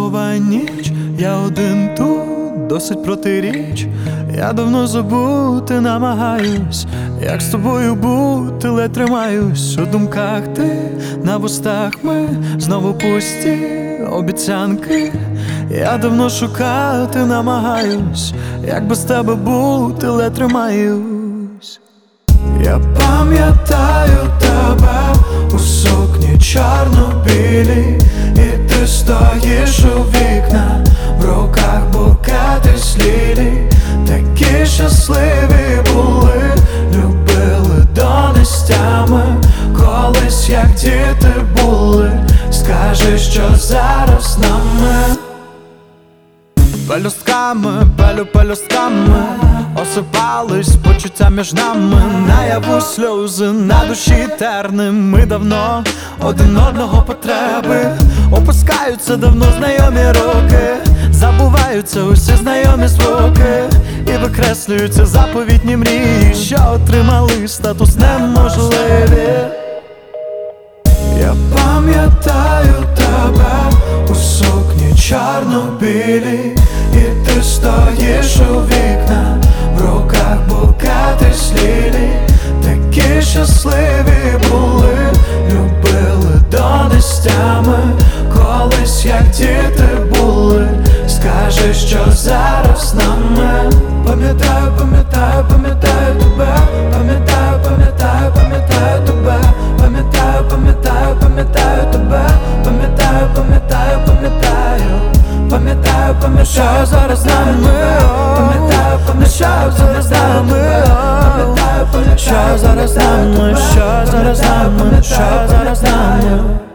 буває ніч, я один тут, досить протиріч. Я давно забути намагаюсь, як з тобою бути, ледь тримаюсь. У думках ти, на вустах ми, знову пусті обіцянки. Я давно шукати намагаюсь, як без тебе бути, ледь тримаюсь. Я пам'ятаю тебе у сукні чорно-білій, і ти стоїш у вікна, в руках букети з лілій. Такі щасливі були, любили до нестями, колись як діти були. Скажи, що зараз нами пелюстками, пелюстками осипались почуття між нами. Наяву сльози, на душі терним. Ми давно один одного потреби. Опускаються давно знайомі роки, забуваються усі знайомі звуки, і викреслюються заповітні мрії, що отримали статус неможливі. Я пам'ятаю тебе у сукні чорно-білій, і ти стоїш у вікна, в руках букети з лілій. Такі щасливі були, любили до нестями, колись як діти були. Скажи, що зараз нами. Пам'ятаю, пам'ятаю, пам'ятаю тебе, пам'ятаю, пам'ятаю, пам'ятаю тебе, пам'ятаю, пам'ятаю, пам'ятаю тебе, пам'ятаю, пам'ятаю, пам'ятаю, пам'ятаю, пам'ятаю зараз нами. Пам'ятаю, пам'ятаю зараз нами. Пам'ятаю, пам'ятаю зараз нами. Що зараз нами, що зараз нами.